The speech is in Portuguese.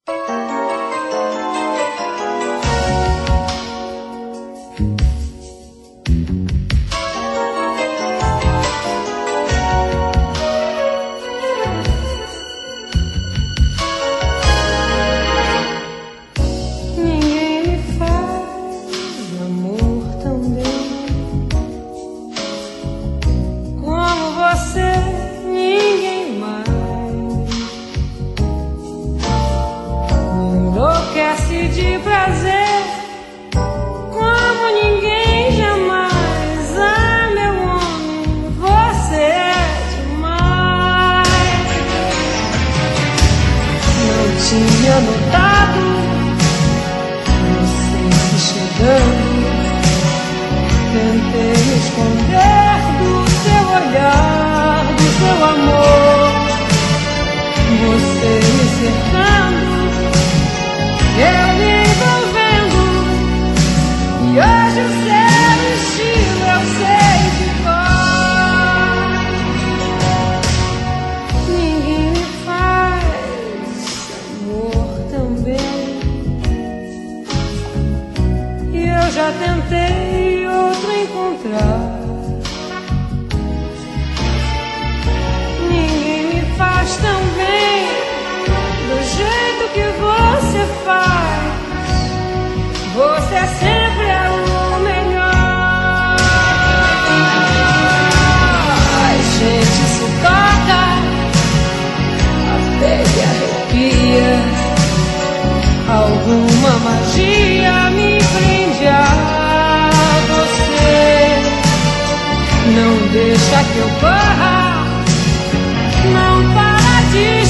De prazer, como ninguém jamais. Ah, meu homem, você é demais. Não tinha notado você se chegando. Tentei me esconder do seu olhar, do seu amor. Você me cercando, eu me envolvendo, e hoje o seu estilo eu sei de cor. Ninguém me faz amor também, e eu já tentei outro encontrar. Ninguém me faz tão bem do jeito que você faz. Você sempre é o melhor. A gente se toca, a pele arrepia. Alguma magia me prende a você. Não deixa que eu corra, não para de